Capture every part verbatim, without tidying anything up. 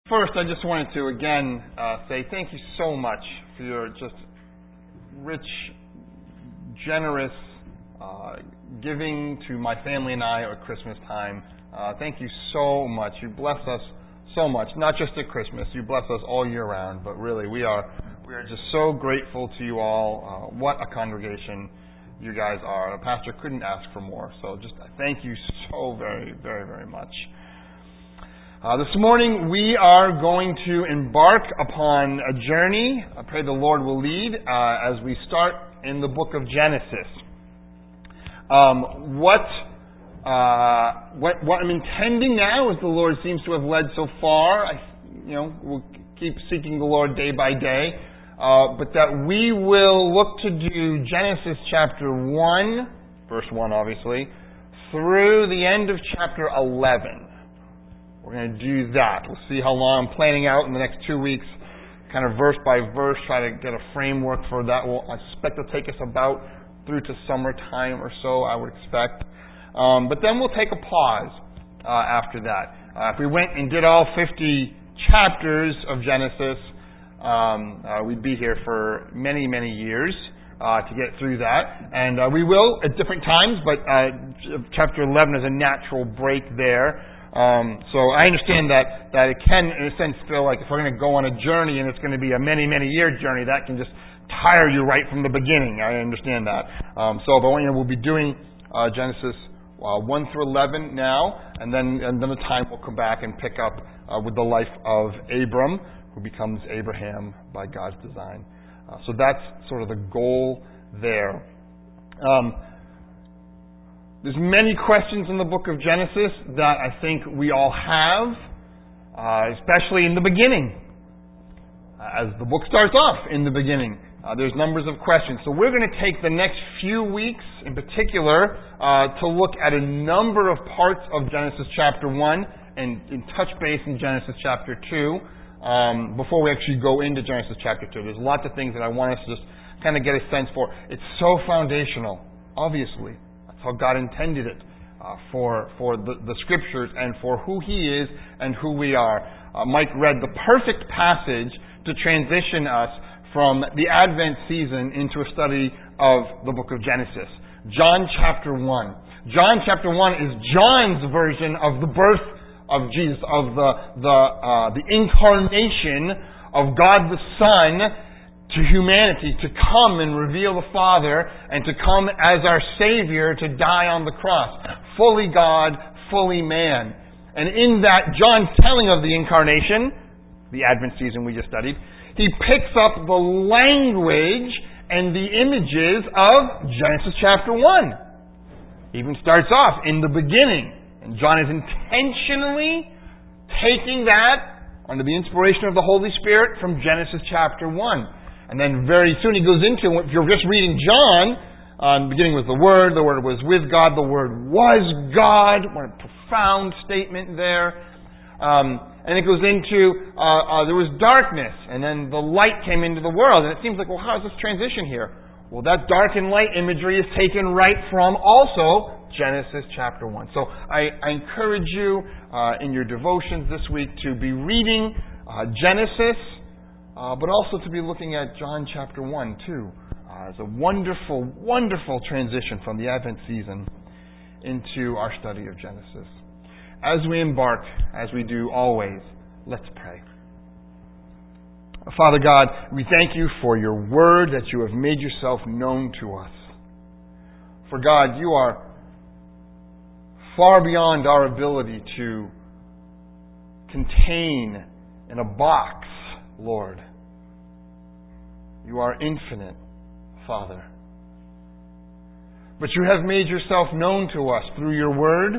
First, I just wanted to again uh, say thank you so much for your just rich, generous uh, giving to my family and I at Christmas time. Uh, thank you so much. You bless us so much, not just at Christmas. You bless us all year round, but really we are we are just so grateful to you all. Uh, what a congregation you guys are. The pastor couldn't ask for more, so just thank you so very, very, very much. Uh, this morning we are going to embark upon a journey. I pray the Lord will lead uh, as we start in the book of Genesis. Um, what, uh, what what I'm intending now, as the Lord seems to have led so far, I, you know, we'll keep seeking the Lord day by day, uh, but that we will look to do Genesis chapter one, verse one obviously, through the end of chapter eleven. We're going to do that. We'll see how long I'm planning out in the next two weeks, kind of verse by verse, try to get a framework for that. We'll, I expect it'll take us about through to summertime or so, I would expect. Um, but then we'll take a pause uh, after that. Uh, if we went and did all fifty chapters of Genesis, um, uh, we'd be here for many, many years uh, to get through that. And uh, we will at different times, but uh, chapter eleven is a natural break there. Um, so I understand that, that it can, in a sense, feel like if we're going to go on a journey and it's going to be a many, many year journey, that can just tire you right from the beginning. I understand that. Um, so, but you know, we'll be doing uh, Genesis uh, one through eleven now, and then and then the time will come back and pick up uh, with the life of Abram, who becomes Abraham by God's design. Uh, so that's sort of the goal there. Um, There's many questions in the book of Genesis that I think we all have, uh, especially in the beginning. As the book starts off in the beginning, uh, there's numbers of questions. So we're going to take the next few weeks in particular uh, to look at a number of parts of Genesis chapter one and, and touch base in Genesis chapter two um, before we actually go into Genesis chapter two. There's lots of things that I want us to just kind of get a sense for. It's so foundational, obviously. How God intended it uh, for for the, the Scriptures and for who He is and who we are. Uh, Mike read the perfect passage to transition us from the Advent season into a study of the book of Genesis. John chapter one. John chapter one is John's version of the birth of Jesus, of the the uh, the incarnation of God the Son to humanity, to come and reveal the Father, and to come as our Savior to die on the cross. Fully God, fully man. And in that John's telling of the incarnation, the Advent season we just studied, he picks up the language and the images of Genesis chapter one. He even starts off in the beginning. And John is intentionally taking that under the inspiration of the Holy Spirit from Genesis chapter one. And then very soon he goes into, if you're just reading John, uh, beginning with the Word, the Word was with God, the Word was God. What a profound statement there. Um, and it goes into, uh, uh, there was darkness, and then the light came into the world. And it seems like, well, how is this transition here? Well, that dark and light imagery is taken right from also Genesis chapter one. So I, I encourage you uh, in your devotions this week to be reading uh, Genesis, Uh, but also to be looking at John chapter one, too, uh, as a wonderful, wonderful transition from the Advent season into our study of Genesis. As we embark, as we do always, let's pray. Father God, we thank you for your word, that you have made yourself known to us. For God, you are far beyond our ability to contain in a box, Lord. You are infinite, Father. But you have made yourself known to us through your word,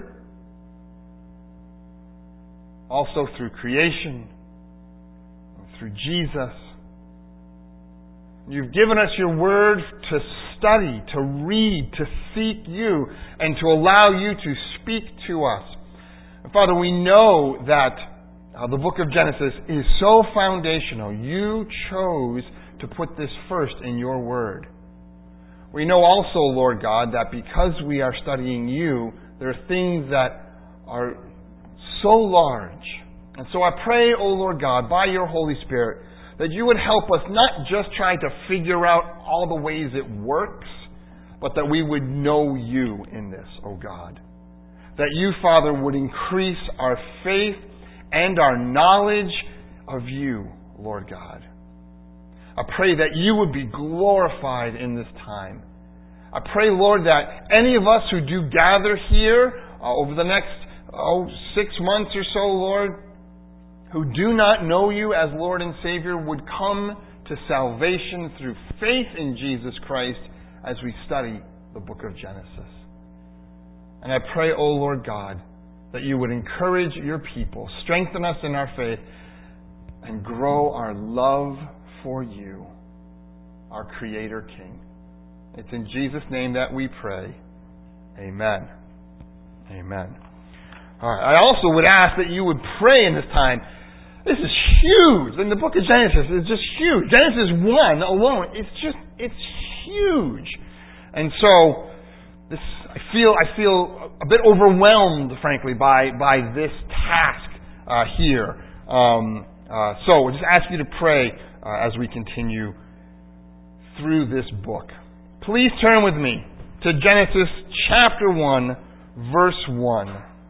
also through creation, through Jesus. You've given us your word to study, to read, to seek you, and to allow you to speak to us. And Father, we know that Uh, the book of Genesis is so foundational. You chose to put this first in your word. We know also, Lord God, that because we are studying you, there are things that are so large And so I pray, O Lord God, by your Holy Spirit, that you would help us not just try to figure out all the ways it works, but that we would know you in this, O God. That you, Father, would increase our faith and our knowledge of you, Lord God. I pray that you would be glorified in this time. I pray, Lord, that any of us who do gather here uh, over the next oh, six months or so, Lord, who do not know you as Lord and Savior would come to salvation through faith in Jesus Christ as we study the book of Genesis. And I pray, O Lord God, that you would encourage your people, strengthen us in our faith, and grow our love for you, our Creator King. It's in Jesus' name that we pray. Amen. Amen. All right. I also would ask that you would pray in this time. This is huge. In the book of Genesis, it's just huge. Genesis one alone, it's just, it's huge. And so, this, I feel, I feel a bit overwhelmed, frankly, by, by this task uh, here. Um, uh, so, we'll just ask you to pray uh, as we continue through this book. Please turn with me to Genesis chapter one, verse one.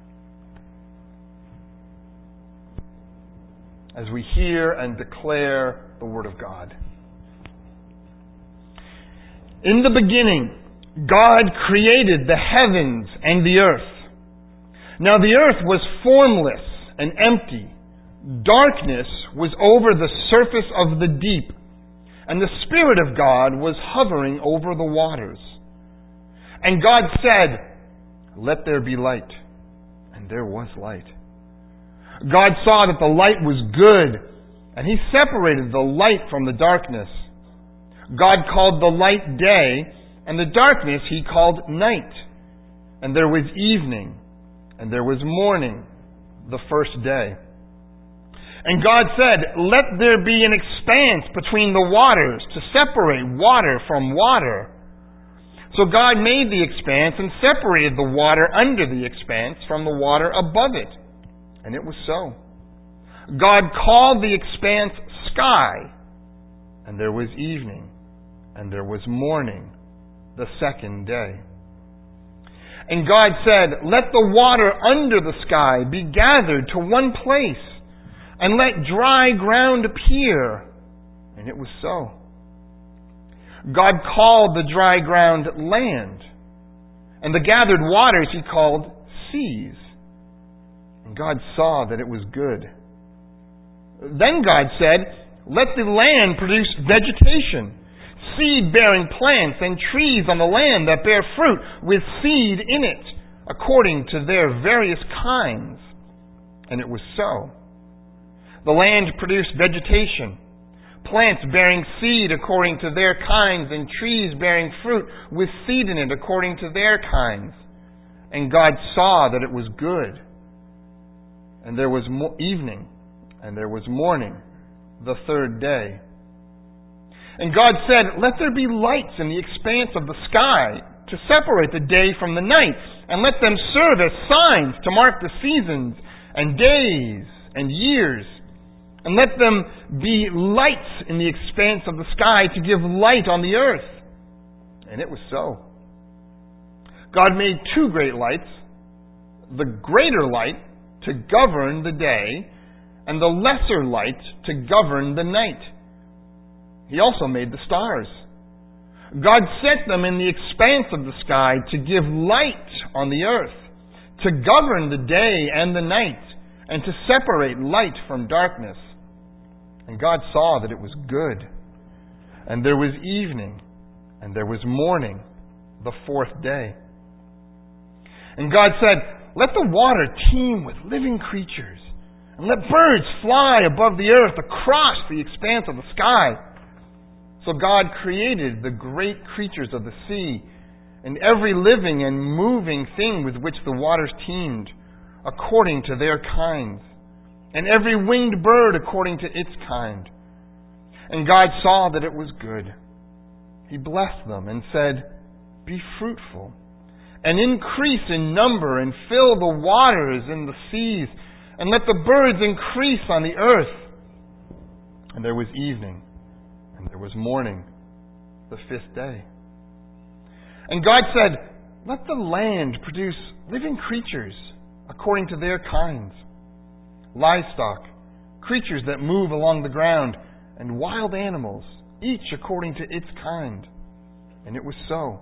As we hear and declare the Word of God. In the beginning, God created the heavens and the earth. Now the earth was formless and empty. Darkness was over the surface of the deep, and the Spirit of God was hovering over the waters. And God said, "Let there be light." And there was light. God saw that the light was good, and He separated the light from the darkness. God called the light day, and the darkness He called night. And there was evening, and there was morning, the first day. And God said, "Let there be an expanse between the waters to separate water from water." So God made the expanse and separated the water under the expanse from the water above it. And it was so. God called the expanse sky, and there was evening, and there was morning, the second day. And God said, "Let the water under the sky be gathered to one place, and let dry ground appear." And it was so. God called the dry ground land, and the gathered waters He called seas. And God saw that it was good. Then God said, "Let the land produce vegetation, seed-bearing plants and trees on the land that bear fruit with seed in it, according to their various kinds." And it was so. The land produced vegetation, plants bearing seed according to their kinds, and trees bearing fruit with seed in it according to their kinds. And God saw that it was good. And there was mo- evening, and there was morning, the third day. And God said, "Let there be lights in the expanse of the sky to separate the day from the night, and let them serve as signs to mark the seasons and days and years. And let them be lights in the expanse of the sky to give light on the earth." And it was so. God made two great lights, the greater light to govern the day, and the lesser light to govern the night. He also made the stars. God set them in the expanse of the sky to give light on the earth, to govern the day and the night, and to separate light from darkness. And God saw that it was good. And there was evening, and there was morning, the fourth day. And God said, "Let the water teem with living creatures, and let birds fly above the earth across the expanse of the sky." So God created the great creatures of the sea, and every living and moving thing with which the waters teemed, according to their kinds, and every winged bird according to its kind. And God saw that it was good. He blessed them and said, "Be fruitful, and increase in number, and fill the waters in the seas, and let the birds increase on the earth. And there was evening, and there was morning, the fifth day. And God said, let the land produce living creatures according to their kinds, livestock, creatures that move along the ground, and wild animals, each according to its kind. And it was so.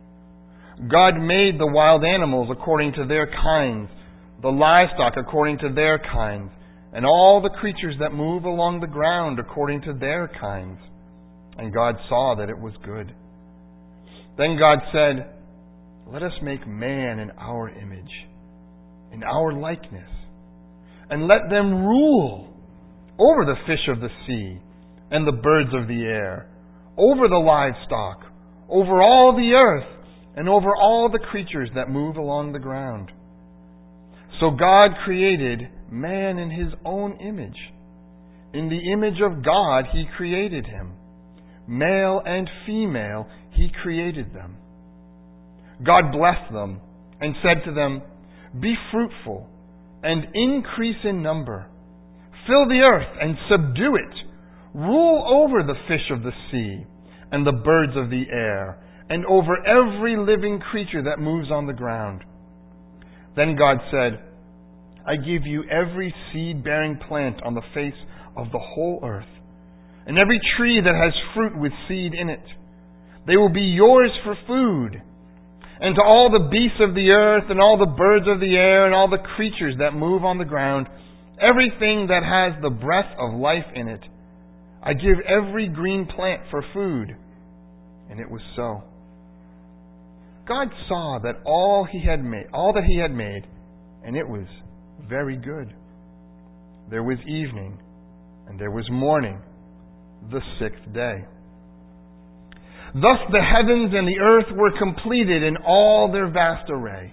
God made the wild animals according to their kinds, the livestock according to their kinds, and all the creatures that move along the ground according to their kinds. And God saw that it was good. Then God said, let us make man in our image, in our likeness, and let them rule over the fish of the sea and the birds of the air, over the livestock, over all the earth, and over all the creatures that move along the ground. So God created man in His own image. In the image of God He created him. Male and female He created them. God blessed them and said to them, be fruitful and increase in number. Fill the earth and subdue it. Rule over the fish of the sea and the birds of the air, and over every living creature that moves on the ground. Then God said, I give you every seed-bearing plant on the face of the whole earth, and every tree that has fruit with seed in it. They will be yours for food. And to all the beasts of the earth, and all the birds of the air, and all the creatures that move on the ground, everything that has the breath of life in it, I give every green plant for food. And it was so. God saw that all he had made, all that he had made, and it was very good. There was evening, and there was morning, the sixth day. Thus the heavens and the earth were completed in all their vast array.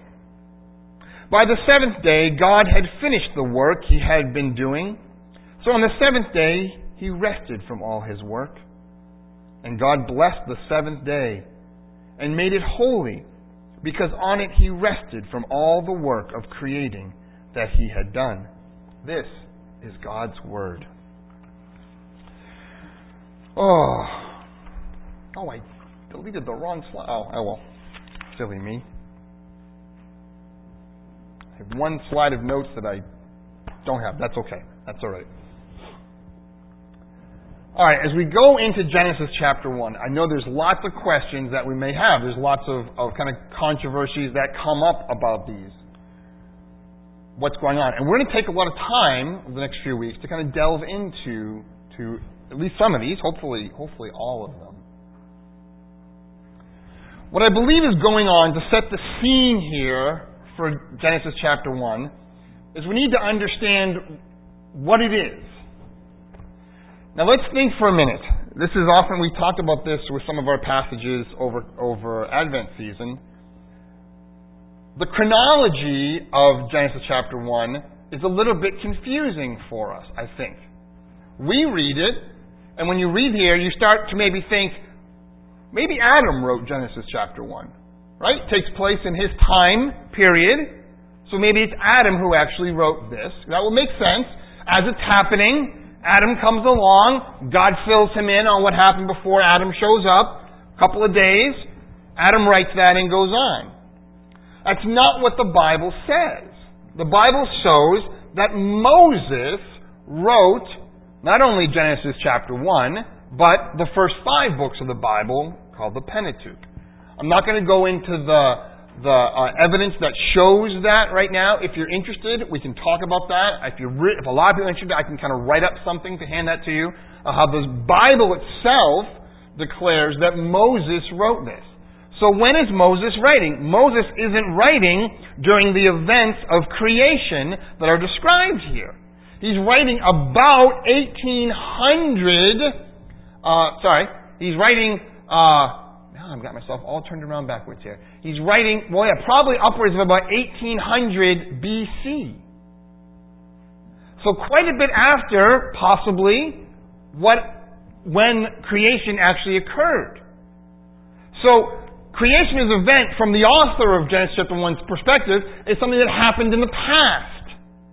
By the seventh day, God had finished the work he had been doing. So on the seventh day, he rested from all his work. And God blessed the seventh day and made it holy, because on it he rested from all the work of creating that he had done. This is God's word. Oh, oh, I deleted the wrong slide. Oh, oh well, silly me. I have one slide of notes that I don't have. That's okay. That's all right. All right, as we go into Genesis chapter one, I know there's lots of questions that we may have. There's lots of, of kind of controversies that come up about these. What's going on? And we're going to take a lot of time over the next few weeks to kind of delve into to at least some of these, hopefully, hopefully all of them. What I believe is going on to set the scene here for Genesis chapter one is we need to understand what it is. Now let's think for a minute. This is often, we talked about this with some of our passages over, over Advent season. The chronology of Genesis chapter one is a little bit confusing for us, I think. We read it, and when you read here, you start to maybe think, maybe Adam wrote Genesis chapter one, right? It takes place in his time period, so maybe it's Adam who actually wrote this. That would make sense. As it's happening, Adam comes along, God fills him in on what happened before Adam shows up, a couple of days, Adam writes that and goes on. That's not what the Bible says. The Bible shows that Moses wrote not only Genesis chapter one, but the first five books of the Bible called the Pentateuch. I'm not going to go into the the uh, evidence that shows that right now. If you're interested, we can talk about that. If, you're re- if a lot of people are interested, I can kind of write up something to hand that to you. Uh, how the Bible itself declares that Moses wrote this. So when is Moses writing? Moses isn't writing during the events of creation that are described here. He's writing about eighteen hundred, uh, sorry, he's writing, uh, now I've got myself all turned around backwards here. He's writing, well yeah, probably upwards of about eighteen hundred B C. So quite a bit after, possibly, what, when creation actually occurred. So, creation is an event from the author of Genesis chapter one's perspective is something that happened in the past.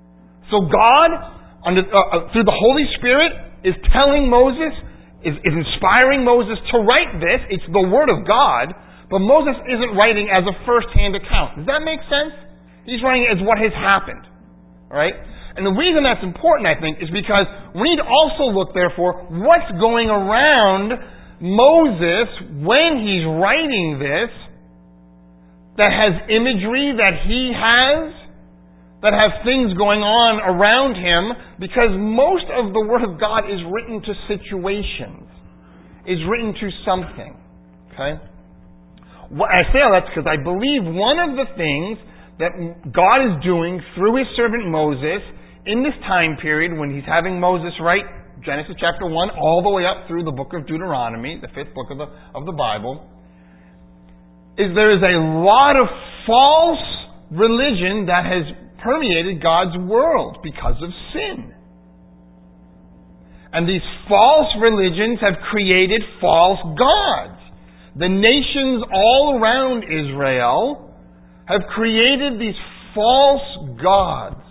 So God, under, uh, through the Holy Spirit, is telling Moses, is, is inspiring Moses to write this. It's the Word of God, but Moses isn't writing as a first-hand account. Does that make sense? He's writing as what has happened. All right? And the reason that's important, I think, is because we need to also look, therefore, what's going around Moses when he's writing this that has imagery that he has, that have things going on around him, because most of the Word of God is written to situations, is written to something. Okay? Well, I say all that because I believe one of the things that God is doing through His servant Moses in this time period when He's having Moses write Genesis chapter one all the way up through the book of Deuteronomy, the fifth book of the, of the Bible, is there is a lot of false religion that has permeated God's world because of sin. And these false religions have created false gods. The nations all around Israel have created these false gods.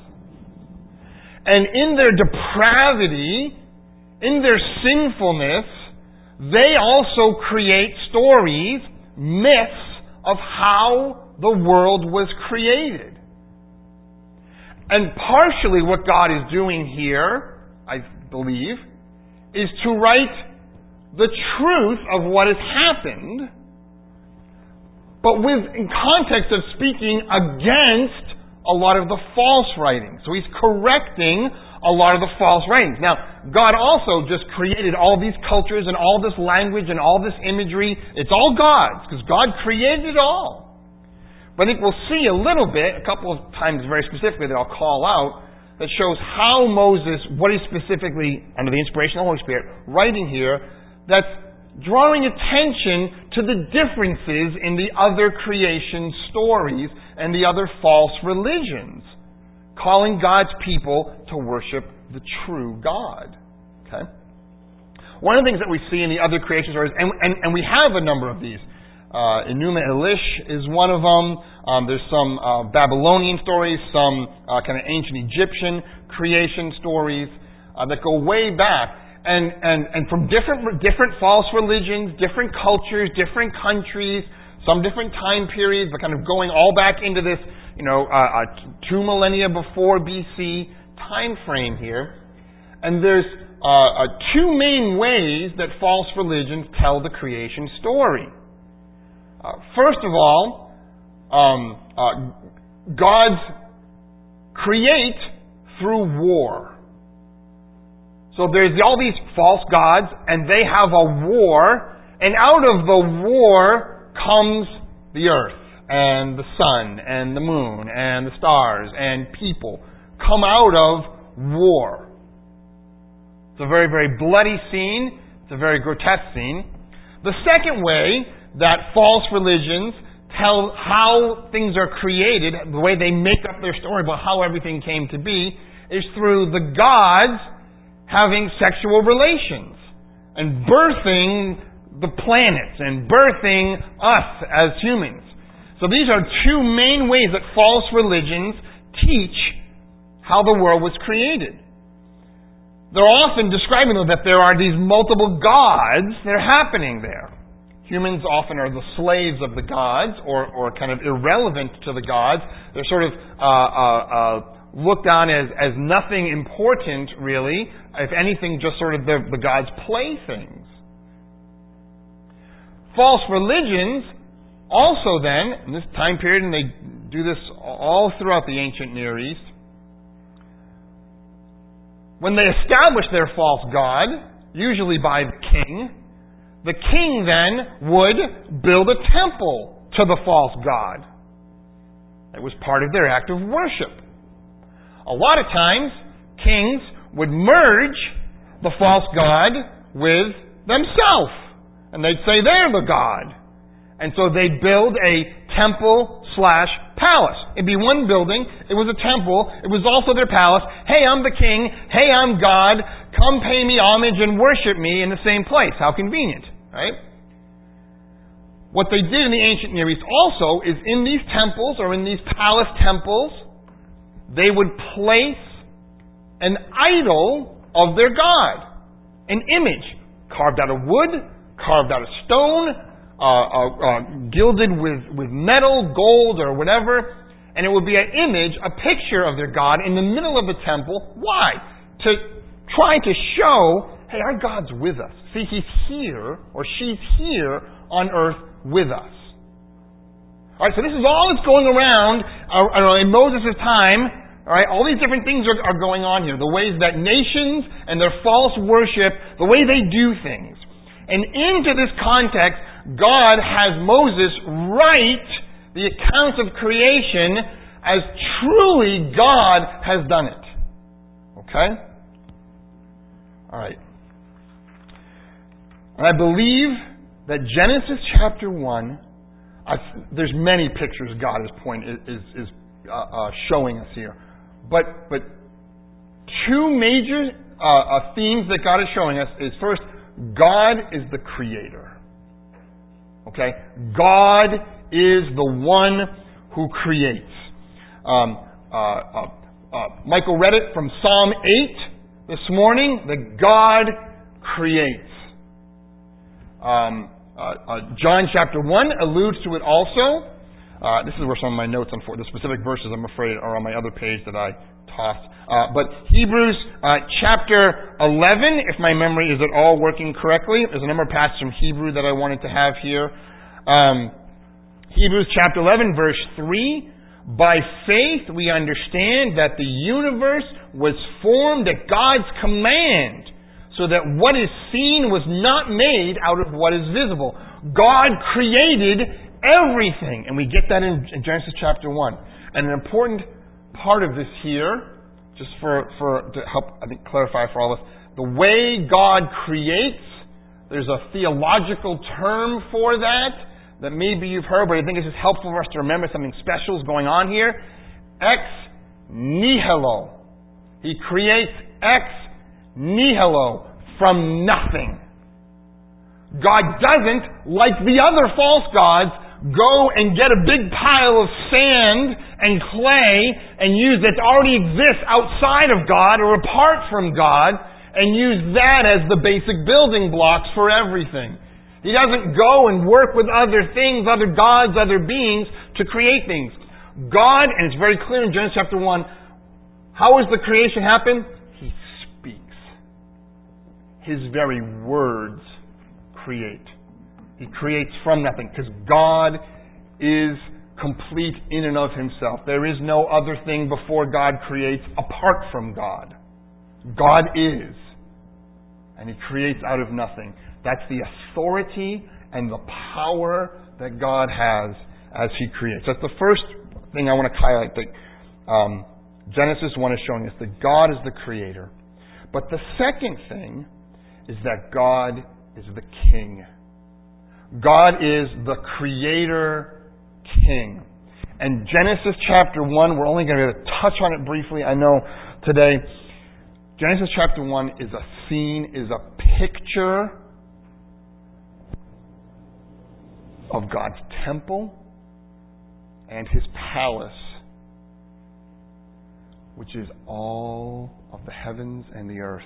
And in their depravity, in their sinfulness, they also create stories, myths of how the world was created. And partially what God is doing here, I believe, is to write the truth of what has happened, but with, in context of speaking against a lot of the false writings. So He's correcting a lot of the false writings. Now, God also just created all these cultures and all this language and all this imagery. It's all God's, because God created it all. But I think we'll see a little bit, a couple of times very specifically that I'll call out, that shows how Moses, what he's specifically, under the inspiration of the Holy Spirit, writing here, that's drawing attention to the differences in the other creation stories and the other false religions, calling God's people to worship the true God. Okay? One of the things that we see in the other creation stories, and, and, and we have a number of these, Uh, Enuma Elish is one of them. Um, there's some uh, Babylonian stories, some uh, kind of ancient Egyptian creation stories uh, that go way back, and and and from different different false religions, different cultures, different countries, some different time periods, but kind of going all back into this, you know, uh, uh, two millennia before B C time frame here. And there's uh, uh, two main ways that false religions tell the creation story. Uh, first of all, um, uh, gods create through war. So there's all these false gods, and they have a war, and out of the war comes the earth, and the sun, and the moon, and the stars, and people come out of war. It's a very, very bloody scene. It's a very grotesque scene. The second way that false religions tell how things are created, the way they make up their story about how everything came to be, is through the gods having sexual relations and birthing the planets and birthing us as humans. So these are two main ways that false religions teach how the world was created. They're often describing that there are these multiple gods that are happening there. Humans often are the slaves of the gods, or, or kind of irrelevant to the gods. They're sort of uh, uh, uh, looked on as, as nothing important, really. If anything, just sort of the, the gods' playthings. False religions also then, in this time period, and they do this all throughout the ancient Near East, when they establish their false god, usually by the king, the king then would build a temple to the false god. It was part of their act of worship. A lot of times, kings would merge the false god with themselves. And they'd say they're the god. And so they'd build a temple slash palace. It'd be one building. It was a temple. It was also their palace. Hey, I'm the king. Hey, I'm God. Come pay me homage and worship me in the same place. How convenient, right? What they did in the ancient Near East also is in these temples or in these palace temples, they would place an idol of their god, an image carved out of wood, carved out of stone, uh, uh, uh, gilded with, with metal, gold, or whatever, and it would be an image, a picture of their god in the middle of the temple. Why? To try to show, hey, our God's with us. See, He's here, or she's here on earth with us. All right, so this is all that's going around uh, in Moses' time. All right, all these different things are, are going on here. The ways that nations and their false worship, the way they do things. And into this context, God has Moses write the accounts of creation as truly God has done it. Okay? All right. And I believe that Genesis chapter one, uh, there's many pictures God is point is is, is uh, uh, showing us here, but but two major uh, uh, themes that God is showing us is, first, God is the creator. Okay, God is the one who creates. Um, uh, uh, uh, Michael read it from Psalm eight this morning, that God creates. Um, uh, uh, John chapter one alludes to it also. Uh, this is where some of my notes on for the specific verses, I'm afraid, are on my other page that I tossed. Uh, but Hebrews uh, chapter eleven, if my memory is at all working correctly, there's a number of passages from Hebrew that I wanted to have here. Um, Hebrews chapter eleven, verse three. By faith we understand that the universe was formed at God's command, so that what is seen was not made out of what is visible. God created everything. And we get that in, in Genesis chapter one. And an important part of this here, just for, for to help, I think, clarify for all of us, the way God creates, there's a theological term for that, that maybe you've heard, but I think it's just helpful for us to remember something special is going on here. Ex nihilo. He creates ex nihilo, from nothing. God doesn't, like the other false gods, go and get a big pile of sand and clay and use that already exists outside of God or apart from God and use that as the basic building blocks for everything. He doesn't go and work with other things, other gods, other beings to create things. God, and it's very clear in Genesis chapter one, how does the creation happen? He speaks. His very words create. He creates from nothing, because God is complete in and of Himself. There is no other thing before God creates apart from God. God is. And He creates out of nothing. That's the authority and the power that God has as He creates. That's the first thing I want to highlight, that um, Genesis one is showing us, that God is the creator. But the second thing is that God is the king. God is the creator king. And Genesis chapter one, we're only going to touch on it briefly, I know, today. Genesis chapter one is a scene, is a picture of God's temple and His palace, which is all of the heavens and the earth.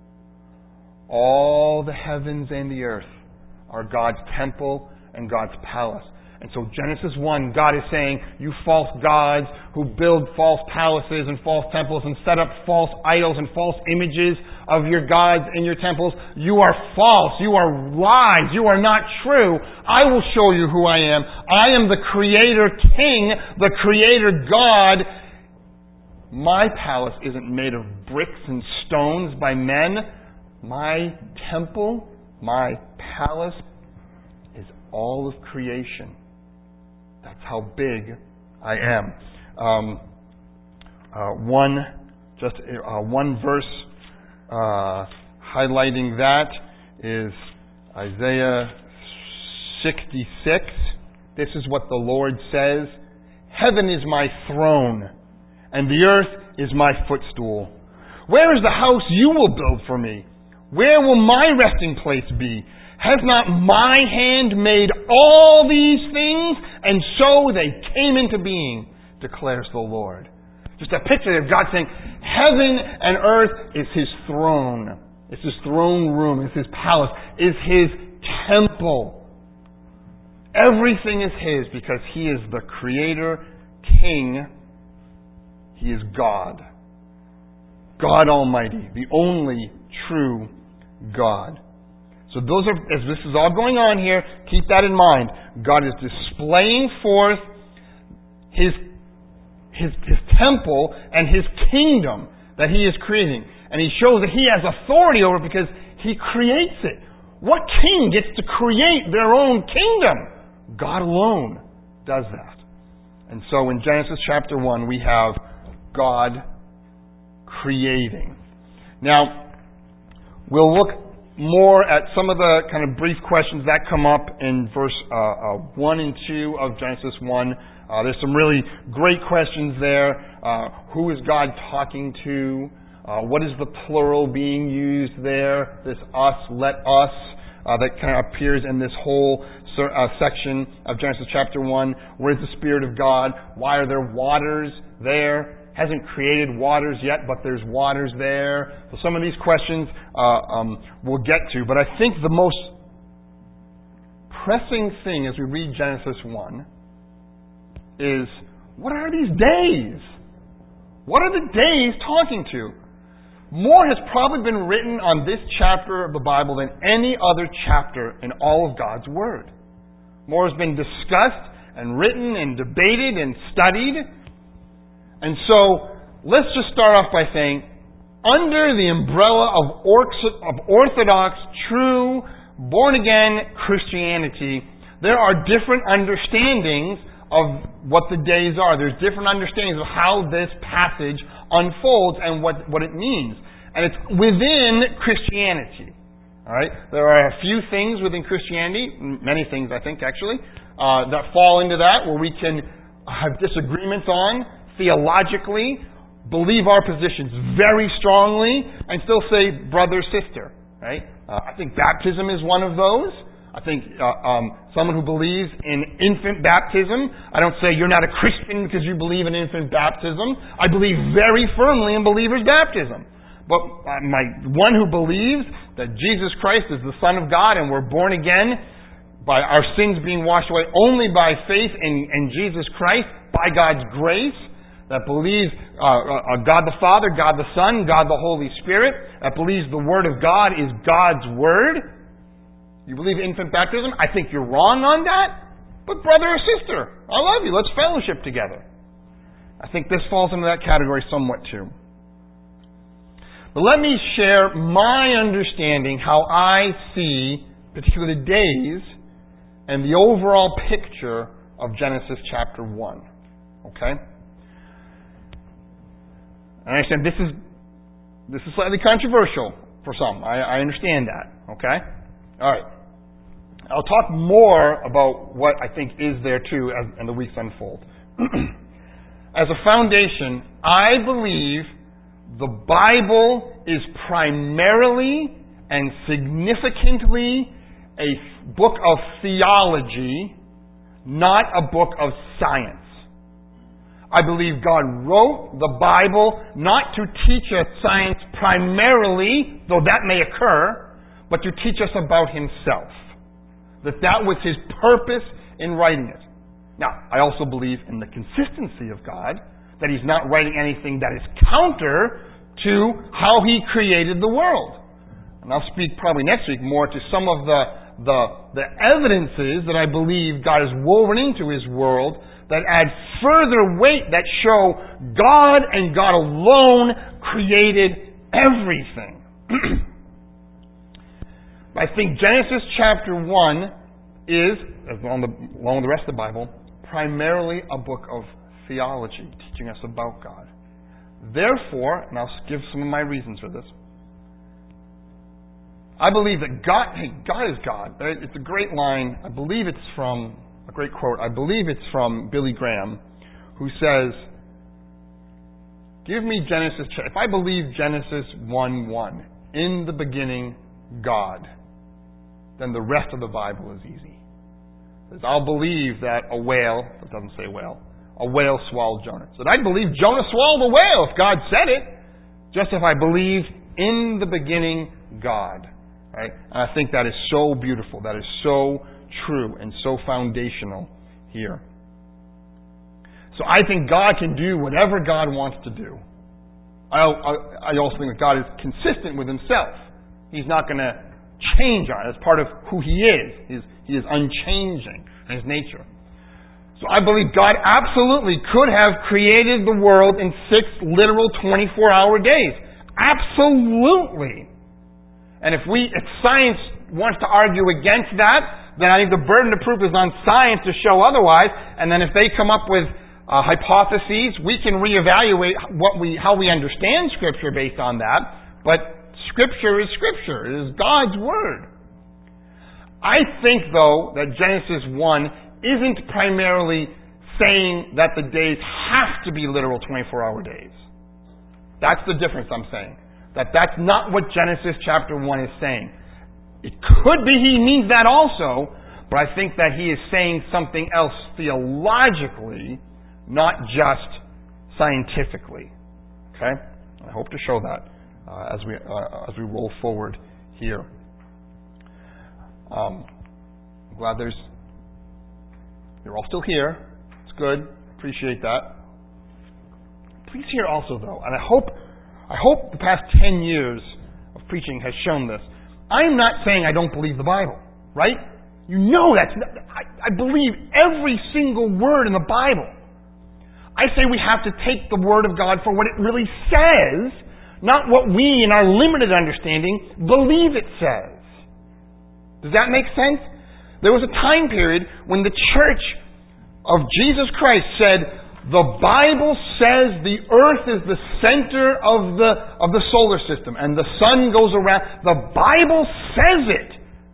All the heavens and the earth are God's temple and God's palace. And so Genesis one, God is saying, you false gods who build false palaces and false temples and set up false idols and false images of your gods in your temples, you are false. You are lies. You are not true. I will show you who I am. I am the Creator King, the Creator God. My palace isn't made of bricks and stones by men. My temple, my palace, is all of creation. That's how big I am. Um, uh, one, just uh, one verse uh, highlighting that is Isaiah sixty-six. This is what the Lord says: "Heaven is my throne, and the earth is my footstool. Where is the house you will build for me? Where will my resting place be? Has not my hand made all these things? And so they came into being, declares the Lord." Just a picture of God saying, Heaven and earth is His throne. It's His throne room. It's His palace. It's His temple. Everything is His because He is the Creator, King. He is God. God Almighty, the only true God. So those are, as this is all going on here, keep that in mind. God is displaying forth His, His, His temple and His kingdom that He is creating. And He shows that He has authority over it because He creates it. What king gets to create their own kingdom? God alone does that. And so in Genesis chapter one, we have God creating. Now, we'll look more at some of the kind of brief questions that come up in verse uh, uh, one and two of Genesis one. Uh, there's some really great questions there. Uh, who is God talking to? Uh, what is the plural being used there? This us, let us, uh, that kind of appears in this whole uh, section of Genesis chapter one. Where is the Spirit of God? Why are there waters there? Hasn't created waters yet, but there's waters there. So some of these questions uh, um, we'll get to. But I think the most pressing thing as we read Genesis one is, what are these days? What are the days talking to? More has probably been written on this chapter of the Bible than any other chapter in all of God's Word. More has been discussed and written and debated and studied. And so, let's just start off by saying, under the umbrella of, of Orthodox, true, born-again Christianity, there are different understandings of what the days are. There's different understandings of how this passage unfolds and what, what it means. And it's within Christianity. All right? There are a few things within Christianity, many things I think actually, uh, that fall into that, where we can have disagreements on theologically, believe our positions very strongly, and still say brother, sister. Right? Uh, I think baptism is one of those. I think uh, um, someone who believes in infant baptism, I don't say you're not a Christian because you believe in infant baptism. I believe very firmly in believer's baptism. But uh, my one who believes that Jesus Christ is the Son of God and we're born again by our sins being washed away only by faith in, in Jesus Christ, by God's grace, that believes uh, uh, God the Father, God the Son, God the Holy Spirit, that believes the Word of God is God's Word. You believe in infant baptism? I think you're wrong on that. But brother or sister, I love you. Let's fellowship together. I think this falls into that category somewhat too. But let me share my understanding, how I see particularly the days and the overall picture of Genesis chapter one. Okay? And I said this is this is slightly controversial for some. I, I understand that. Okay? All right. I'll talk more about what I think is there too as, as the weeks unfold. As a foundation, I believe the Bible is primarily and significantly a book of theology, not a book of science. I believe God wrote the Bible not to teach us science primarily, though that may occur, but to teach us about Himself. That that was His purpose in writing it. Now, I also believe in the consistency of God, that He's not writing anything that is counter to how He created the world. And I'll speak probably next week more to some of the, the, the evidences that I believe God has woven into His world that add further weight, that show God and God alone created everything. I think Genesis chapter one is, along, the, along with the rest of the Bible, primarily a book of theology, teaching us about God. Therefore, and I'll give some of my reasons for this, I believe that God, hey, God is God. It's a great line. I believe it's from, a great quote, I believe it's from Billy Graham, who says, give me Genesis, if I believe Genesis one one, in the beginning, God, then the rest of the Bible is easy. Because I'll believe that a whale, it doesn't say whale, a whale swallowed Jonah. So I'd believe Jonah swallowed a whale if God said it. Just if I believe in the beginning God. Right? And I think that is so beautiful. That is so true and so foundational here. So I think God can do whatever God wants to do. I, I, I also think that God is consistent with himself. He's not going to change on it. That's part of who he is. He is, he is unchanging in his nature. So I believe God absolutely could have created the world in six literal twenty-four hour days. Absolutely. And if we, if science wants to argue against that, then I think the burden of proof is on science to show otherwise. And then if they come up with uh, hypotheses, we can reevaluate what we, how we understand Scripture based on that. But Scripture is Scripture. It is God's Word. I think, though, that Genesis one isn't primarily saying that the days have to be literal twenty-four hour days. That's the difference I'm saying. That that's not what Genesis chapter one is saying. It could be he means that also, but I think that he is saying something else theologically, not just scientifically. Okay? I hope to show that uh, as we uh, as we roll forward here. Um, I'm glad there's you're all still here. It's good. Appreciate that. Please hear also, though, and I hope I hope the past ten years of preaching has shown this. I'm not saying I don't believe the Bible, right? You know that's not, I, I believe every single word in the Bible. I say we have to take the Word of God for what it really says, not what we, in our limited understanding, believe it says. Does that make sense? There was a time period when the Church of Jesus Christ said, the Bible says the earth is the center of the, of the solar system and the sun goes around. The Bible says it.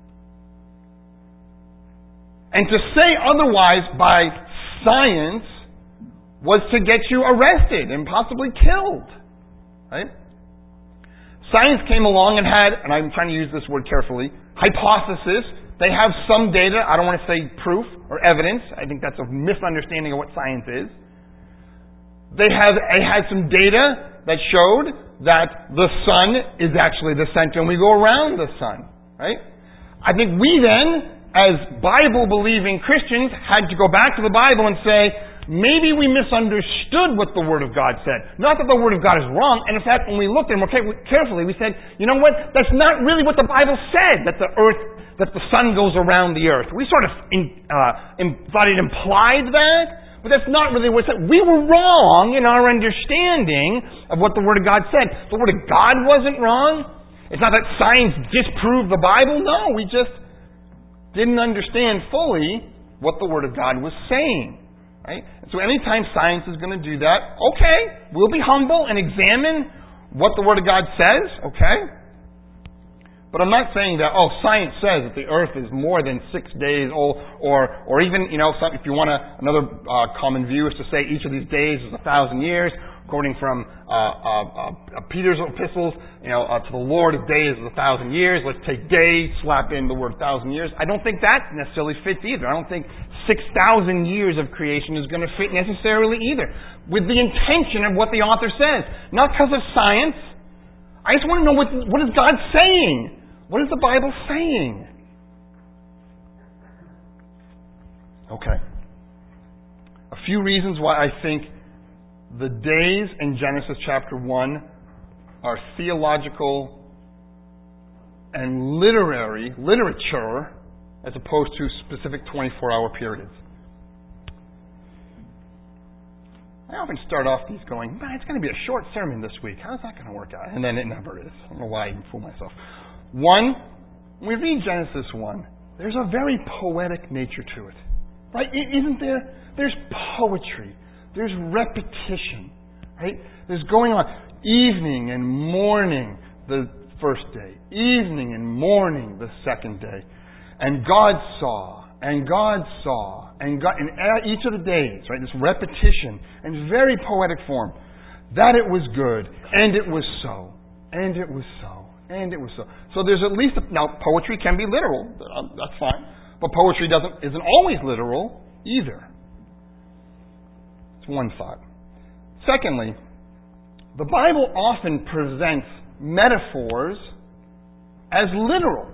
And to say otherwise by science was to get you arrested and possibly killed. Right? Science came along and had, and I'm trying to use this word carefully, hypothesis. They have some data. I don't want to say proof or evidence. I think that's a misunderstanding of what science is. They have they had some data that showed that the sun is actually the center and we go around the sun. Right? I think we then, as Bible-believing Christians, had to go back to the Bible and say, maybe we misunderstood what the Word of God said. Not that the Word of God is wrong. And in fact, when we looked at it more carefully, we said, you know what? That's not really what the Bible said, that the earth, that the sun goes around the earth. We sort of in, uh, in, thought it implied that, but that's not really what it said. We were wrong in our understanding of what the Word of God said. The Word of God wasn't wrong. It's not that science disproved the Bible. No, we just didn't understand fully what the Word of God was saying. Right? So anytime science is going to do that, okay, we'll be humble and examine what the Word of God says, okay? But I'm not saying that, oh, science says that the earth is more than six days old, or or even, you know, some, if you want to, another uh, common view is to say each of these days is a thousand years, quoting from uh, uh, uh, Peter's epistles, you know, uh, to the Lord of days is a thousand years. Let's take day, slap in the word thousand years. I don't think that necessarily fits either. I don't think six thousand years of creation is going to fit necessarily either. With the intention of what the author says. Not because of science. I just want to know what, what is God saying? What is the Bible saying? Okay. A few reasons why I think the days in Genesis chapter one are theological and literary, literature, as opposed to specific twenty-four hour periods. I often start off these going, man, it's going to be a short sermon this week. How's that going to work out? And then it never is. I don't know why I even fool myself. One, when we read Genesis one, there's a very poetic nature to it. Right? Isn't there? There's poetry. There's repetition. Right? There's going on. Evening and morning the first day. Evening and morning the second day. And God saw. And God saw. And God, in each of the days, right? This repetition in very poetic form. That it was good. And it was so. And it was so. And it was so. So there's at least, a, now poetry can be literal. That's fine. But poetry doesn't isn't always literal either. It's one thought. Secondly, the Bible often presents metaphors as literal.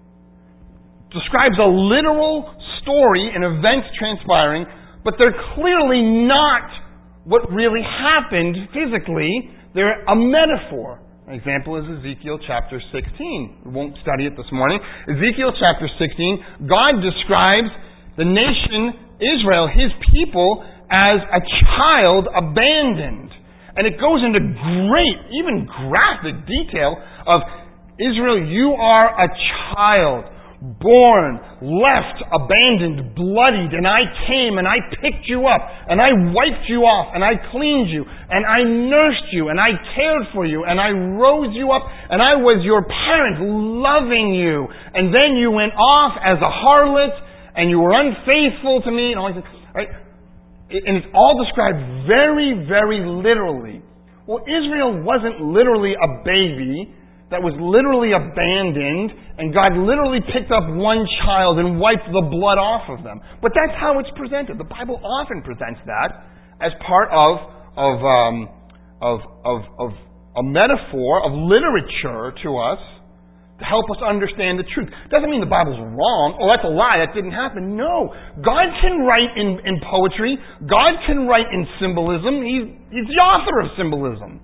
Describes a literal story and events transpiring, but they're clearly not what really happened physically. They're a metaphor. An example is Ezekiel chapter sixteen. We won't study it this morning. Ezekiel chapter sixteen, God describes the nation Israel, His people, as a child abandoned. And it goes into great, even graphic detail of Israel, you are a child, born, left, abandoned, bloodied, and I came and I picked you up, and I wiped you off, and I cleaned you, and I nursed you, and I cared for you, and I rose you up, and I was your parent, loving you. And then you went off as a harlot, and you were unfaithful to me, and all these things, right? And it's all described very, very literally. Well, Israel wasn't literally a baby that was literally abandoned, and God literally picked up one child and wiped the blood off of them. But that's how it's presented. The Bible often presents that as part of of um, of, of, of a metaphor of literature to us to help us understand the truth. Doesn't mean the Bible's wrong. Oh, that's a lie. That didn't happen. No. God can write in, in poetry. God can write in symbolism. He's, he's the author of symbolism.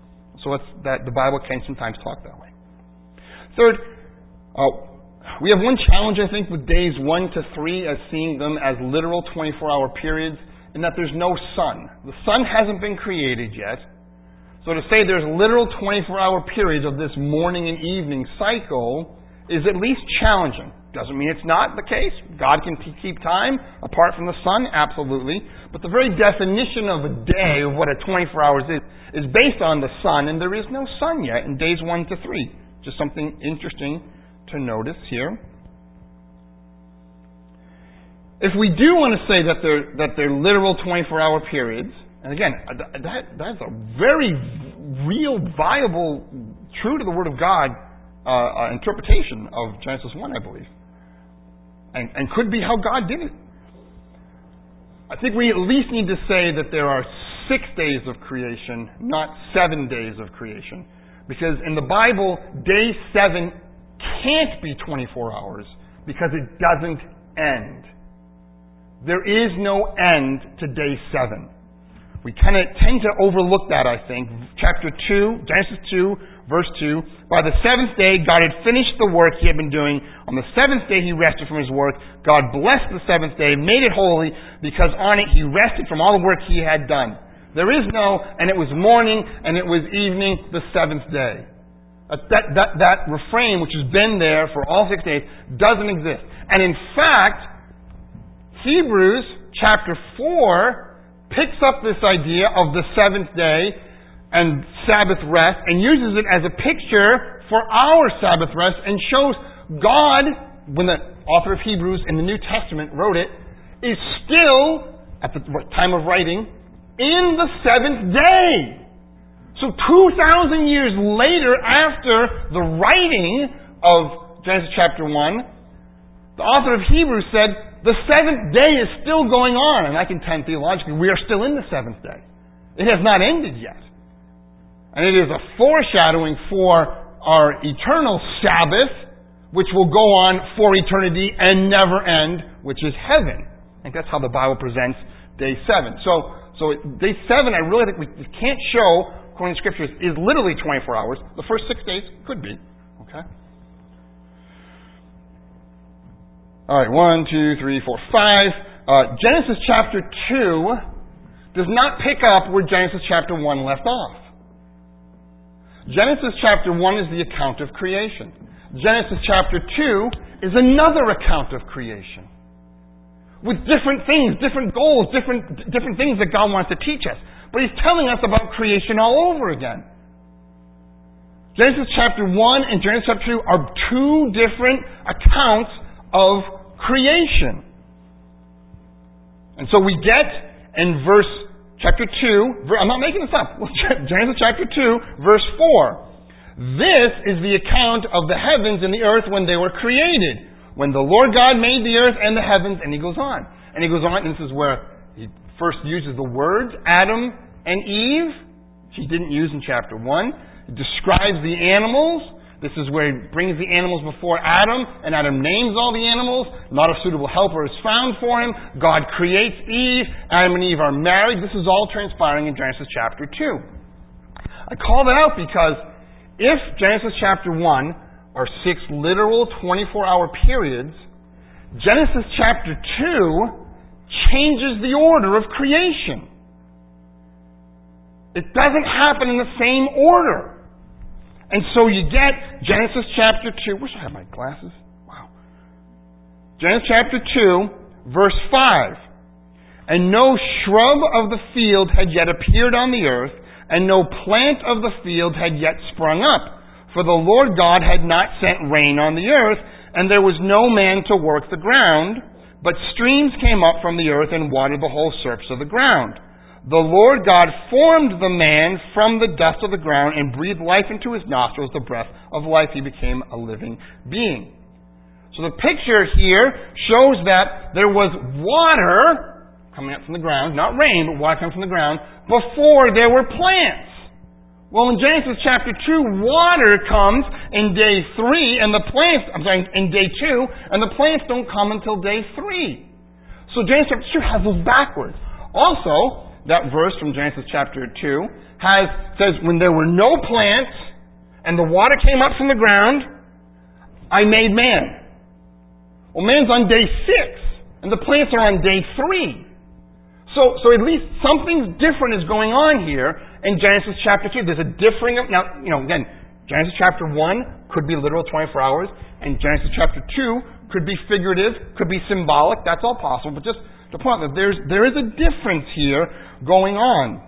So it's that the Bible can sometimes talk that way. Third, uh, we have one challenge, I think, with days one to three as seeing them as literal twenty-four hour periods, in that there's no sun. The sun hasn't been created yet. So to say there's literal twenty-four hour periods of this morning and evening cycle is at least challenging. Doesn't mean it's not the case. God can t- keep time apart from the sun, absolutely. But the very definition of a day, of what a twenty-four hours is, is based on the sun, and there is no sun yet in days one to three. Just something interesting to notice here. If we do want to say that they're, that they're literal twenty-four hour periods, and again, that that's a very real, viable, true to the Word of God uh, uh, interpretation of Genesis one, I believe. And, and could be how God did it. I think we at least need to say that there are six days of creation, not seven days of creation. Because in the Bible, day seven can't be twenty-four hours because it doesn't end. There is no end to day seven. We kind of tend to overlook that, I think. Chapter two, Genesis two, verse two. By the seventh day, God had finished the work He had been doing. On the seventh day, He rested from His work. God blessed the seventh day, made it holy, because on it He rested from all the work He had done. There is no, and it was morning, and it was evening, the seventh day. That, that, that refrain, which has been there for all six days, doesn't exist. And in fact, Hebrews chapter four picks up this idea of the seventh day and Sabbath rest and uses it as a picture for our Sabbath rest and shows God, when the author of Hebrews in the New Testament wrote it, is still, at the time of writing, in the seventh day. So two thousand years later, after the writing of Genesis chapter one, the author of Hebrews said, the seventh day is still going on. And I contend theologically, we are still in the seventh day. It has not ended yet. And it is a foreshadowing for our eternal Sabbath, which will go on for eternity and never end, which is heaven. I think that's how the Bible presents day seven. So, so day seven, I really think we can't show, according to Scriptures, is literally twenty-four hours. The first six days could be. Okay? All right, one, two, three, four, five. Uh, Genesis chapter two does not pick up where Genesis chapter one left off. Genesis chapter one is the account of creation. Genesis chapter two is another account of creation. With different things, different goals, different, different things that God wants to teach us. But He's telling us about creation all over again. Genesis chapter one and Genesis chapter two are two different accounts of creation. And so we get in verse chapter two, I'm not making this up, Genesis chapter two, verse four. This is the account of the heavens and the earth when they were created. When the Lord God made the earth and the heavens, and He goes on. And He goes on, and this is where He first uses the words Adam and Eve. he didn't use in chapter one. It describes the animals. This is where he brings the animals before Adam, and Adam names all the animals. Not a suitable helper is found for him. God creates Eve. Adam and Eve are married. This is all transpiring in Genesis chapter two. I call that out because if Genesis chapter one are six literal twenty-four hour periods, Genesis chapter two changes the order of creation. It doesn't happen in the same order. And so you get Genesis chapter two. Wish I had my glasses. Wow. Genesis chapter two, verse five. And no shrub of the field had yet appeared on the earth, and no plant of the field had yet sprung up. For the Lord God had not sent rain on the earth, and there was no man to work the ground, but streams came up from the earth and watered the whole surface of the ground. The Lord God formed the man from the dust of the ground and breathed life into his nostrils, the breath of life. He became a living being. So the picture here shows that there was water coming up from the ground, not rain, but water coming from the ground, before there were plants. Well, in Genesis chapter two, water comes in day three, and the plants, I'm sorry, in day two, and the plants don't come until day three. So Genesis chapter two has those backwards. Also, that verse from Genesis chapter two has, says, when there were no plants and the water came up from the ground, I made man. Well, man's on day six and the plants are on day three. So, so at least something different is going on here in Genesis chapter two. There's a differing of, now, you know, again, Genesis chapter one could be literal twenty-four hours, and Genesis chapter two could be figurative, could be symbolic. That's all possible, but just the point that there's, there is a difference here going on.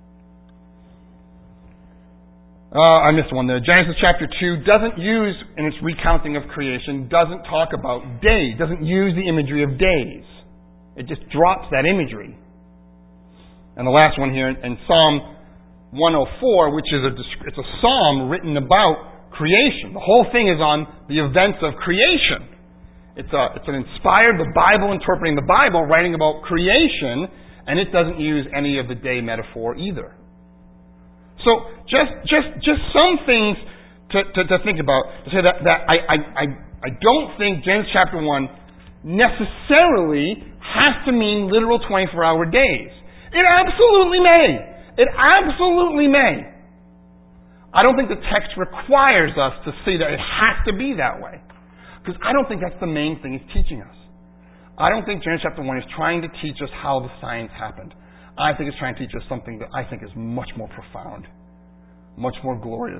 Uh, I missed one there. Genesis chapter two doesn't use, in its recounting of creation, doesn't talk about days, doesn't use the imagery of days. It just drops that imagery. And the last one here in Psalm one oh four, which is a, it's a psalm written about creation. The whole thing is on the events of creation. It's a, it's an inspired, the Bible interpreting the Bible, writing about creation, and it doesn't use any of the day metaphor either. So just just just some things to, to, to think about. To say that, that I, I, I, I don't think Genesis chapter one necessarily has to mean literal twenty-four hour days. It absolutely may. It absolutely may. I don't think the text requires us to see that it has to be that way. Because I don't think that's the main thing it's teaching us. I don't think Genesis chapter one is trying to teach us how the science happened. I think it's trying to teach us something that I think is much more profound, much more glorious.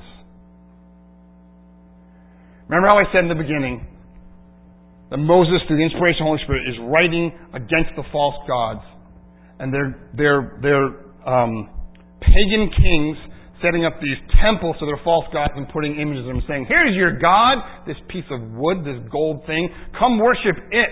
Remember how I said in the beginning that Moses, through the inspiration of the Holy Spirit, is writing against the false gods and their their their um, pagan kings setting up these temples to their false gods and putting images of them, saying, here's your God, this piece of wood, this gold thing, come worship it.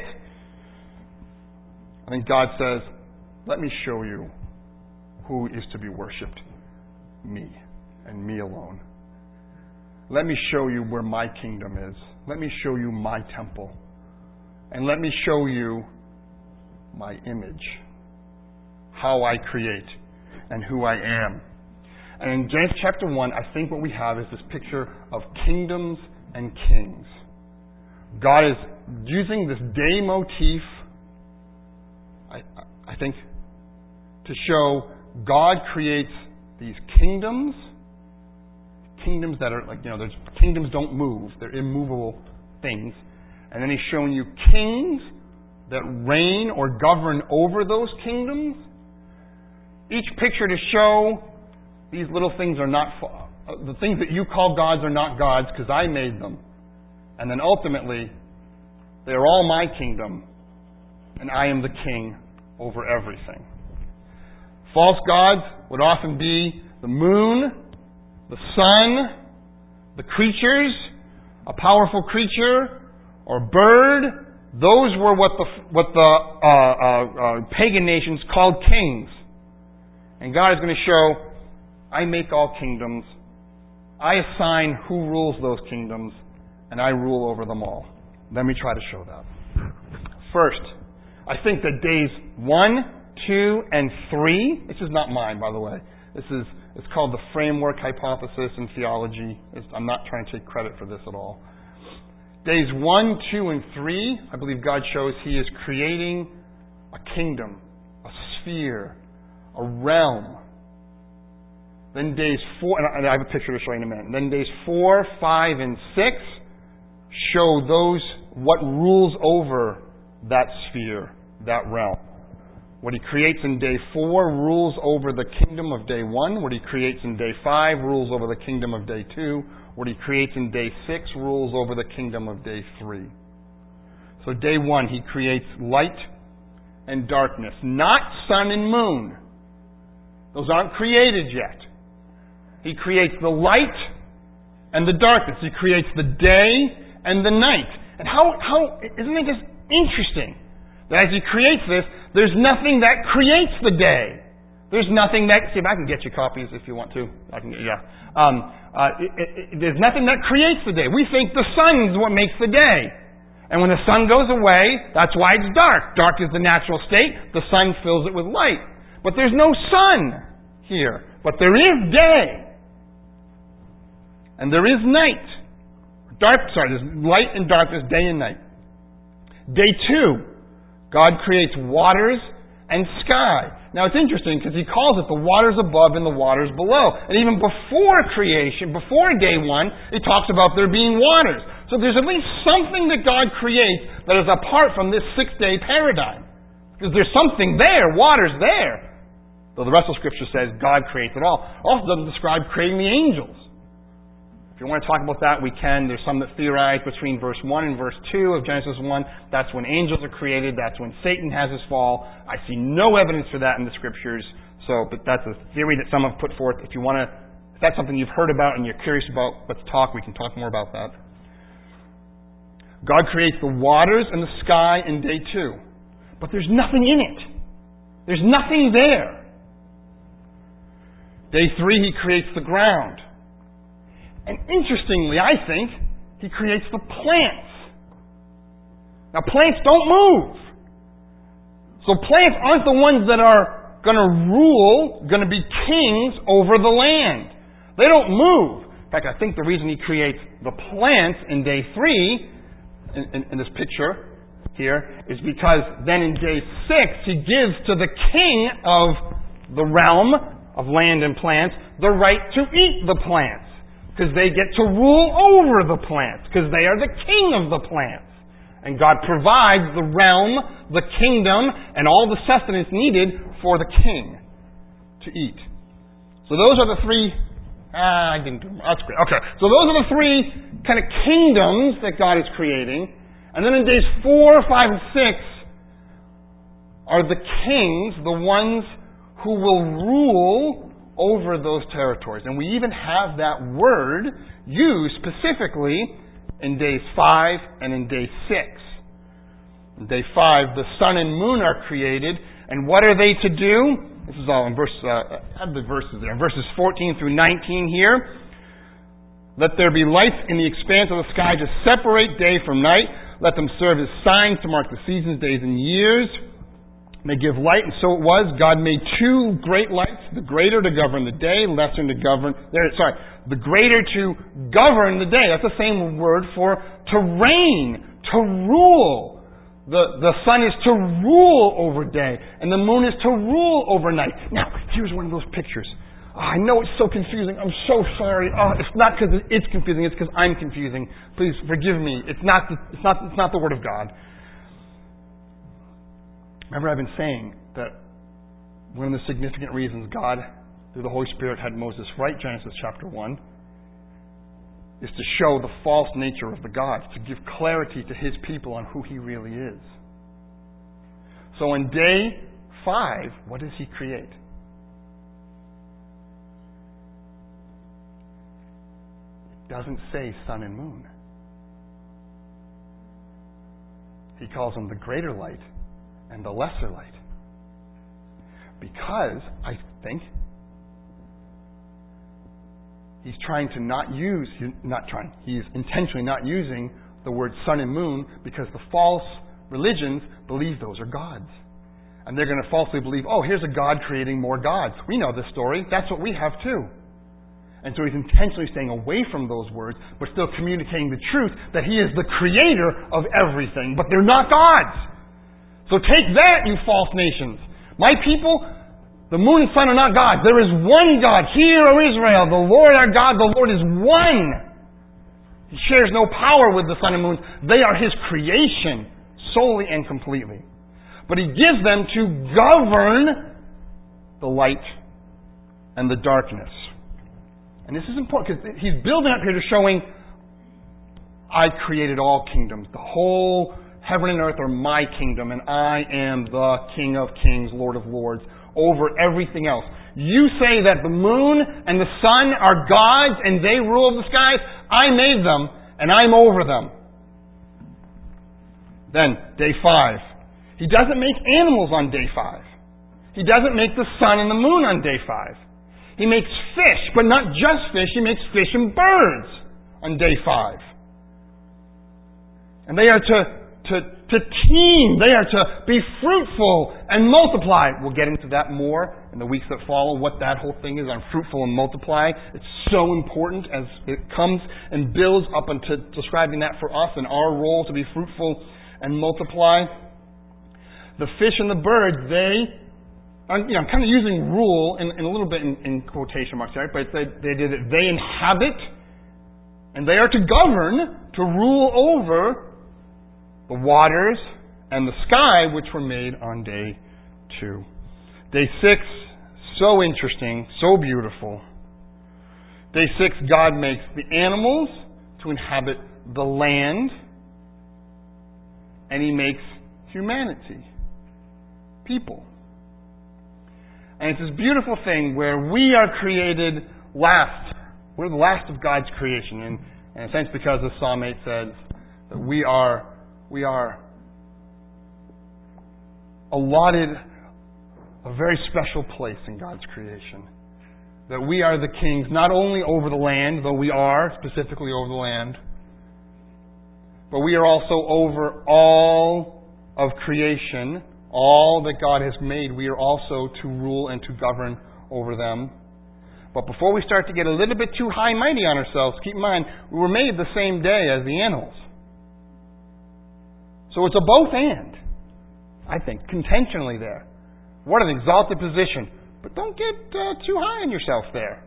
I think God says, let me show you who is to be worshipped. Me, and me alone. Let me show you where my kingdom is. Let me show you my temple. And let me show you my image. How I create and who I am. And in Genesis chapter one, I think what we have is this picture of kingdoms and kings. God is using this day motif, I, I think, to show God creates these kingdoms, kingdoms that are like, you know, there's kingdoms don't move, they're immovable things. And then He's showing you kings that reign or govern over those kingdoms. Each picture to show these little things are not, the things that you call gods are not gods because I made them. And then ultimately, they're all my kingdom, and I am the king over everything. False gods would often be the moon, the sun, the creatures, a powerful creature, or bird. Those were what the what the uh, uh, uh, pagan nations called kings. And God is going to show, I make all kingdoms. I assign who rules those kingdoms, and I rule over them all. Let me try to show that. First, I think that days one, two, and three, this is not mine, by the way. This is, it's called the framework hypothesis in theology. It's, I'm not trying to take credit for this at all. Days one, two, and three, I believe God shows He is creating a kingdom, a sphere, a realm. Then days four, and I have a picture to show you in a minute. And then days four, five, and six show those, what rules over that sphere, that realm. What He creates in day four rules over the kingdom of day one. What He creates in day five rules over the kingdom of day two. What He creates in day six rules over the kingdom of day three. So day one, He creates light and darkness, not sun and moon. Those aren't created yet. He creates the light and the darkness. He creates the day and the night. And how, how, isn't it just interesting that as He creates this, there's nothing that creates the day. There's nothing that, see if I can get you copies if you want to. I can, yeah. Um, uh, it, it, it, there's nothing that creates the day. We think the sun is what makes the day. And when the sun goes away, that's why it's dark. Dark is the natural state. The sun fills it with light. But there's no sun here. But there is day. And there is night. Dark, sorry, there's light and darkness, day and night. Day two, God creates waters and sky. Now it's interesting because He calls it the waters above and the waters below. And even before creation, before day one, He talks about there being waters. So there's at least something that God creates that is apart from this six-day paradigm. Because there's something there, water's there. Though the rest of Scripture says God creates it all. Also doesn't describe creating the angels. If you want to talk about that, we can. There's some that theorize between verse one and verse two of Genesis one. That's when angels are created. That's when Satan has his fall. I see no evidence for that in the Scriptures. So, but that's a theory that some have put forth. If you want to, if that's something you've heard about and you're curious about, let's talk. We can talk more about that. God creates the waters and the sky in day two. But there's nothing in it. There's nothing there. Day three, He creates the ground. And interestingly, I think, He creates the plants. Now, plants don't move. So plants aren't the ones that are going to rule, going to be kings over the land. They don't move. In fact, I think the reason He creates the plants in day three, in, in, in this picture here, is because then in day six, He gives to the king of the realm of land and plants the right to eat the plants. Because they get to rule over the plants. Because they are the king of the plants. And God provides the realm, the kingdom, and all the sustenance needed for the king to eat. So those are the three... Ah, I didn't do... That's great. Okay. So those are the three kind of kingdoms that God is creating. And then in days four, five, and six are the kings, the ones who will rule over those territories. And we even have that word used specifically in days five and in day six. In day five, the sun and moon are created. And what are they to do? This is all in verse, uh, I have the verses there. In verses fourteen through nineteen here. Let there be lights in the expanse of the sky to separate day from night. Let them serve as signs to mark the seasons, days, and years. May give light, and so it was. God made two great lights, the greater to govern the day, lesser to govern, there, sorry, the greater to govern the day. That's the same word for to reign, to rule. The, the sun is to rule over day, and the moon is to rule over night. Now, here's one of those pictures. Oh, I know it's so confusing. I'm so sorry. Oh, it's not because it's confusing, it's because I'm confusing. Please forgive me. It's not the, it's not, it's not the Word of God. Remember, I've been saying that one of the significant reasons God, through the Holy Spirit, had Moses write Genesis chapter one is to show the false nature of the gods, to give clarity to His people on who He really is. So in day five, what does He create? It doesn't say sun and moon. He calls them the greater light and the lesser light. Because, I think, He's trying to not use, not trying, He's intentionally not using the word sun and moon because the false religions believe those are gods. And they're going to falsely believe, oh, here's a God creating more gods. We know this story. That's what we have too. And so he's intentionally staying away from those words, but still communicating the truth that he is the creator of everything. But they're not gods. So take that, you false nations. My people, the moon and sun are not gods. There is one God. Hear, O Israel, the Lord our God, the Lord is one. He shares no power with the sun and moon. They are his creation, solely and completely. But he gives them to govern the light and the darkness. And this is important because he's building up here to showing, I created all kingdoms. The whole heaven and earth are my kingdom, and I am the King of kings, Lord of lords, over everything else. You say that the moon and the sun are gods and they rule the skies. I made them, and I'm over them. Then, day five. He doesn't make animals on day five. He doesn't make the sun and the moon on day five. He makes fish, but not just fish. He makes fish and birds on day five. And they are to, to, to teem. They are to be fruitful and multiply. We'll get into that more in the weeks that follow, what that whole thing is on fruitful and multiply. It's so important as it comes and builds up into describing that for us and our role to be fruitful and multiply. The fish and the birds, they, I'm, you know, I'm kind of using rule in, in a little bit in, in quotation marks, right? But they, they did it. They inhabit, and they are to govern, to rule over the waters and the sky, which were made on day two. Day six, so interesting, so beautiful. Day six, God makes the animals to inhabit the land, and he makes humanity. People. And it's this beautiful thing where we are created last. We're the last of God's creation. And in a sense, because as Psalm eight says, that we are, we are allotted a very special place in God's creation. That we are the kings, not only over the land, though we are specifically over the land, but we are also over all of creation. All that God has made, we are also to rule and to govern over them. But before we start to get a little bit too high and mighty on ourselves, keep in mind, we were made the same day as the animals. So it's a both and, I think, contentionally there. What an exalted position. But don't get uh, too high on yourself there.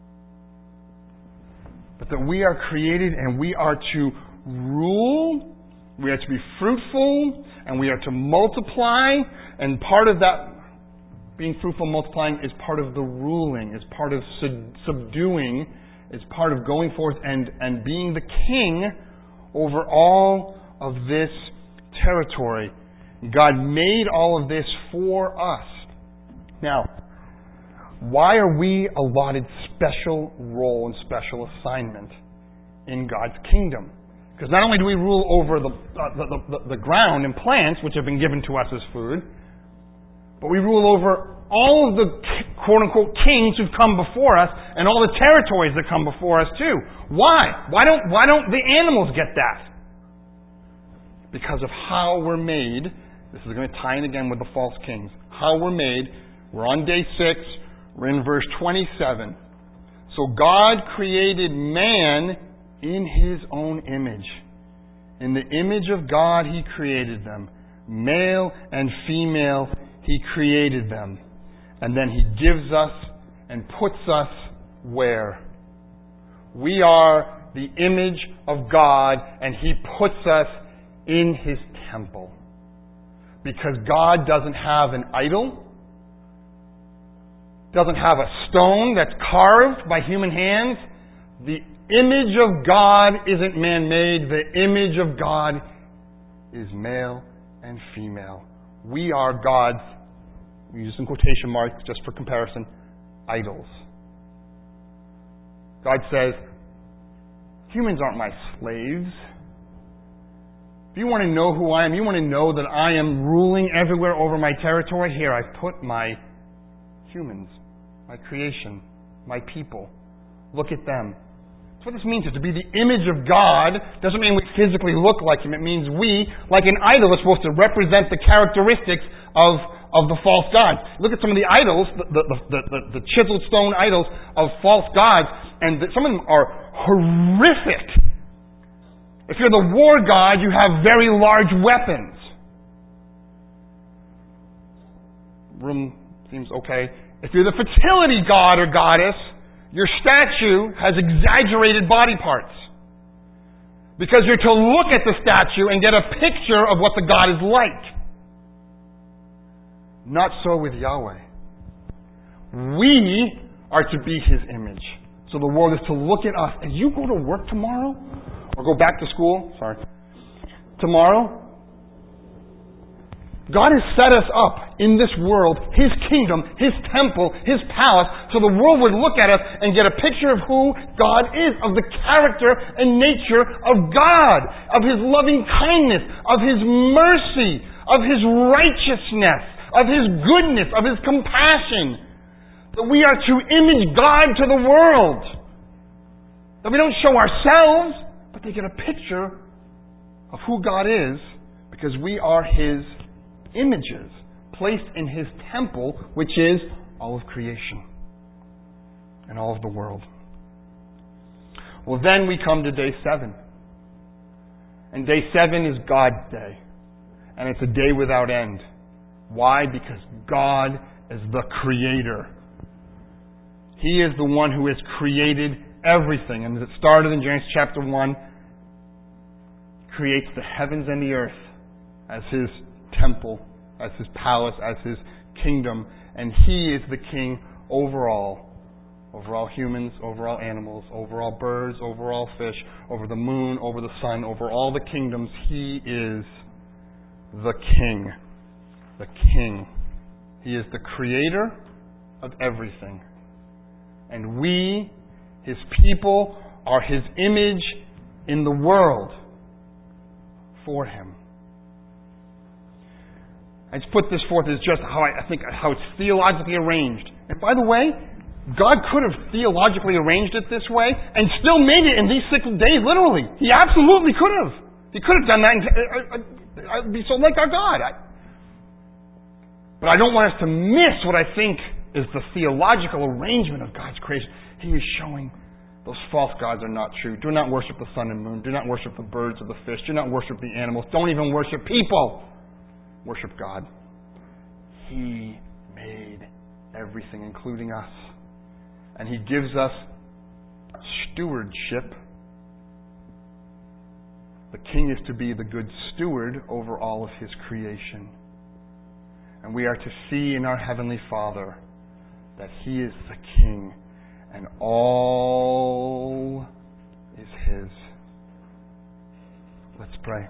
But that we are created and we are to rule. We are to be fruitful, and we are to multiply, and part of that being fruitful and multiplying is part of the ruling, is part of sub- subduing, is part of going forth and, and being the king over all of this territory. God made all of this for us. Now, why are we allotted special role and special assignment in God's kingdom? Because not only do we rule over the, uh, the, the, the ground and plants, which have been given to us as food, but we rule over all of the quote-unquote kings who've come before us and all the territories that come before us too. Why? Why don't, why don't the animals get that? Because of how we're made. This is going to tie in again with the false kings. How we're made. We're on day six. We're in verse twenty-seven. So God created man in his own image. In the image of God he created them. Male and female he created them. And then he gives us and puts us where? We are the image of God, and he puts us in his temple. Because God doesn't have an idol, doesn't have a stone that's carved by human hands. The image of God isn't man-made. The image of God is male and female. We are God's, we use some quotation marks just for comparison, idols. God says, humans aren't my slaves. If you want to know who I am, you want to know that I am ruling everywhere over my territory, here I've put my humans, my creation, my people. Look at them. That's what this means. To be the image of God doesn't mean we physically look like him. It means we, like an idol, is supposed to represent the characteristics of, of the false gods. Look at some of the idols, the, the, the, the, the chiseled stone idols of false gods, and the, some of them are horrific. If you're the war god, you have very large weapons. Room seems okay. If you're the fertility god or goddess, your statue has exaggerated body parts. Because you're to look at the statue and get a picture of what the god is like. Not so with Yahweh. We are to be His image. So the world is to look at us. As you go to work tomorrow, or go back to school, sorry, tomorrow, God has set us up in this world, His kingdom, His temple, His palace, so the world would look at us and get a picture of who God is, of the character and nature of God, of His loving kindness, of His mercy, of His righteousness, of His goodness, of His compassion. That we are to image God to the world. That we don't show ourselves, but they get a picture of who God is, because we are His images placed in His temple, which is all of creation and all of the world. Well, then we come to day seven. And day seven is God's day. And it's a day without end. Why? Because God is the Creator. He is the one who has created everything. And as it started in Genesis chapter one, creates the heavens and the earth as His temple, as His palace, as His kingdom, and He is the king over all. Over all humans, over all animals, over all birds, over all fish, over the moon, over the sun, over all the kingdoms. He is the king. The king. He is the creator of everything. And we, His people, are His image in the world for Him. I just put this forth as just how I, I think how it's theologically arranged. And by the way, God could have theologically arranged it this way and still made it in these six days, literally. He absolutely could have. He could have done that. And, uh, I'd be so like our God. I, but I don't want us to miss what I think is the theological arrangement of God's creation. He is showing those false gods are not true. Do not worship the sun and moon. Do not worship the birds or the fish. Do not worship the animals. Don't even worship people. Worship God. He made everything, including us. And He gives us stewardship. The king is to be the good steward over all of His creation. And we are to see in our Heavenly Father that He is the king and all is His. Let's pray.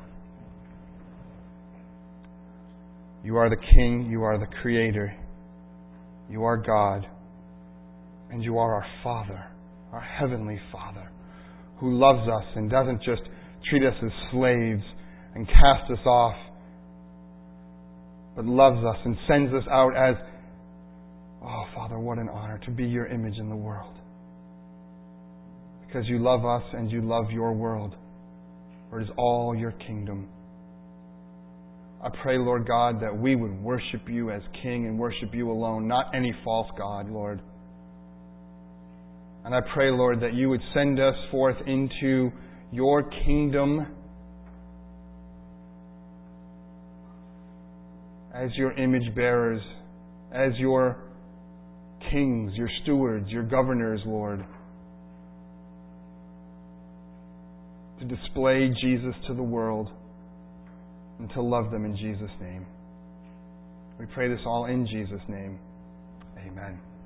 You are the King, You are the Creator, You are God, and You are our Father, our Heavenly Father, who loves us and doesn't just treat us as slaves and cast us off, but loves us and sends us out as, oh, Father, what an honor to be Your image in the world. Because You love us and You love Your world, where it is all Your kingdom. I pray, Lord God, that we would worship You as King and worship You alone, not any false god, Lord. And I pray, Lord, that You would send us forth into Your kingdom as Your image bearers, as Your kings, Your stewards, Your governors, Lord, to display Jesus to the world and to love them in Jesus' name. We pray this all in Jesus' name. Amen.